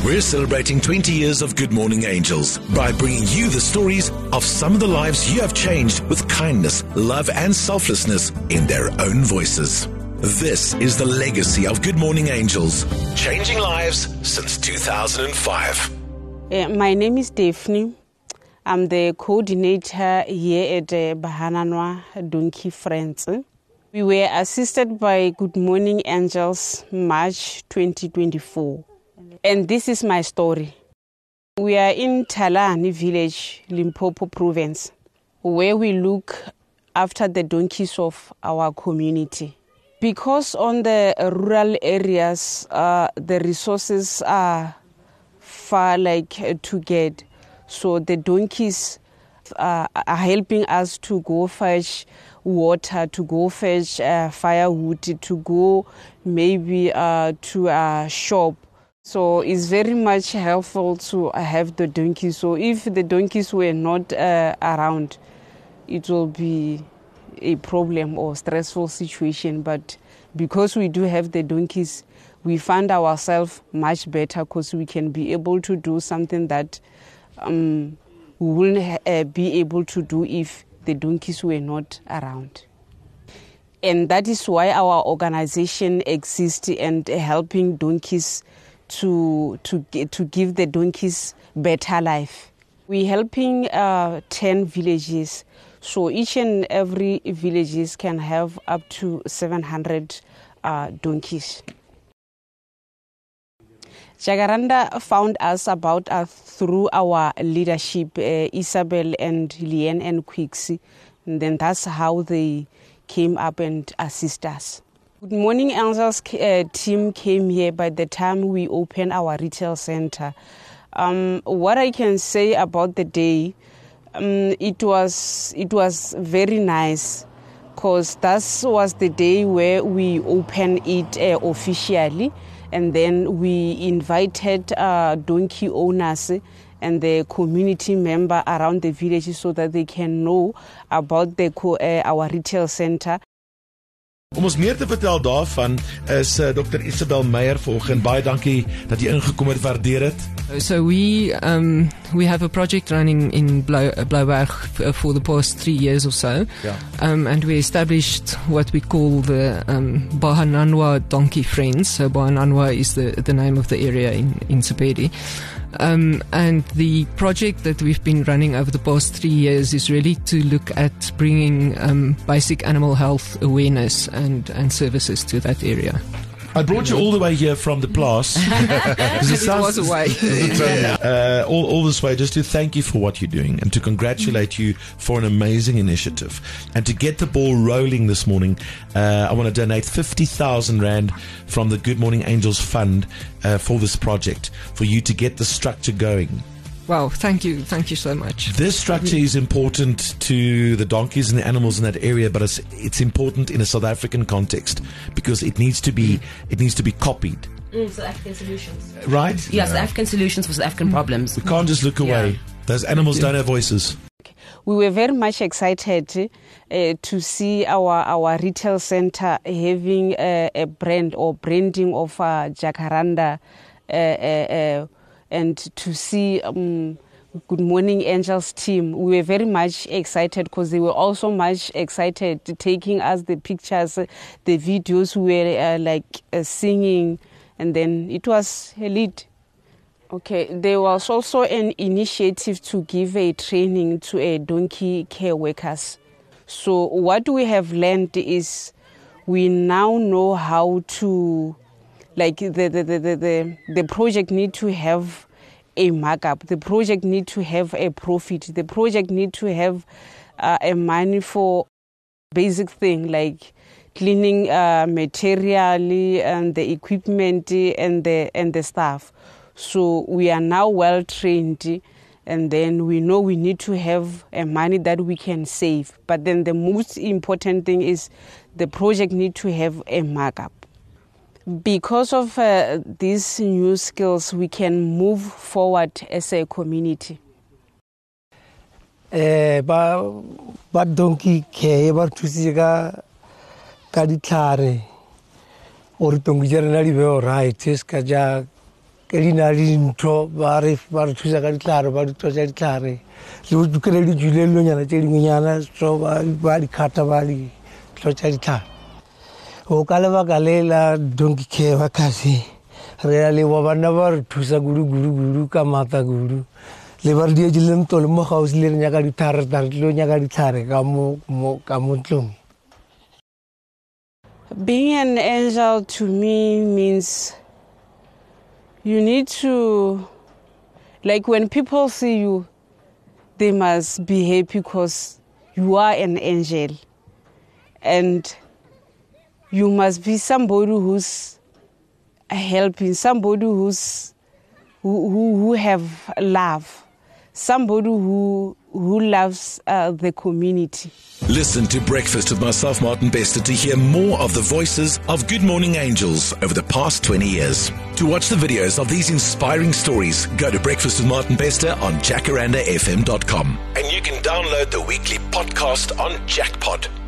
We're celebrating 20 years of Good Morning Angels by bringing you the stories of some of the lives you have changed with kindness, love and selflessness in their own voices. This is the legacy of Good Morning Angels, changing lives since 2005. My name is Daphne. I'm the coordinator here at Bahananwa Donkey Friends. We were assisted by Good Morning Angels March 2024. And this is my story. We are in Talani village, Limpopo province, where we look after the donkeys of our community. Because on the rural areas, the resources are far to get. So the donkeys are helping us to go fetch water, to go fetch firewood, to go maybe to a shop. So it's very much helpful to have the donkeys. So if the donkeys were not around, it will be a problem or stressful situation. But because we do have the donkeys, we find ourselves much better because we can be able to do something that we wouldn't be able to do if the donkeys were not around. And that is why our organization exists and helping donkeys to give the donkeys better life. We're helping 10 villages, so each and every villages can have up to 700 donkeys. Jacaranda found us through our leadership, Isabel and Leanne and Quixie, and then that's how they came up and assist us. Good Morning Angels team came here by the time we opened our retail center. What I can say about the day, it was very nice because that was the day where we opened it officially, and then we invited donkey owners and the community member around the village so that they can know about our retail center. Om ons meer te vertel daarvan is Dr. Isabel Meyer vanoggend. Baie dankie dat jy ingekom het, waardeer dit. So we have a project running in Blouberg for the past 3 years or so. Yeah. And we established what we call the Bahananwa Donkey Friends. So Bahananwa is the name of the area in Sepedi. And the project that we've been running over the past 3 years is really to look at bringing basic animal health awareness and services to that area. I brought you all the way here from the Plaas. It was away. all this way just to thank you for what you're doing and to congratulate you for an amazing initiative. And to get the ball rolling this morning, I want to donate 50,000 Rand from the Good Morning Angels Fund for this project, for you to get the structure going. Wow, thank you so much. This structure is important to the donkeys and the animals in that area, but it's important in a South African context because it needs to be copied. South African solutions. Right? Yes, South African solutions for South African problems. We can't just look away. Yeah. Those animals don't have voices. We were very much excited to see our retail center having a brand or branding of Jacaranda and to see Good Morning Angels team. We were very much excited because they were also much excited taking us the pictures, the videos. We were singing, and then it was a lead. Okay, there was also an initiative to give a training to donkey care workers. So what we have learned is we now know how to, the project need to have a markup. The project need to have a profit. The project need to have a money for basic thing like cleaning material and the equipment and the staff. So we are now well trained, and then we know we need to have a money that we can save. But then the most important thing is the project need to have a markup. Because of these new skills, we can move forward as a community. Ba donkey ke ba thusiga ka ditlhare or donkey jana di be right ska ja ke di na di ntho ba re thusa ka ditlhare ba di tsosa ditlhare le go kry di julelo nyana tse dingwenyana so ba di khata ba di tsosa ditlhare o ka lebaka le la donkey care workers re le wa bana ba re thusa guru ka mata guru le ba di jileng tole mo ga o se le nyaka ditlhare tare lo nyaka ditlhare ka mo tlong. Being an angel to me means you need to, like when people see you, they must be happy because you are an angel. And you must be somebody who's helping, somebody who have love, somebody who loves the community. Listen to Breakfast with myself, Martin Bester, to hear more of the voices of Good Morning Angels over the past 20 years. To watch the videos of these inspiring stories, go to Breakfast with Martin Bester on jacarandafm.com. And you can download the weekly podcast on Jackpot.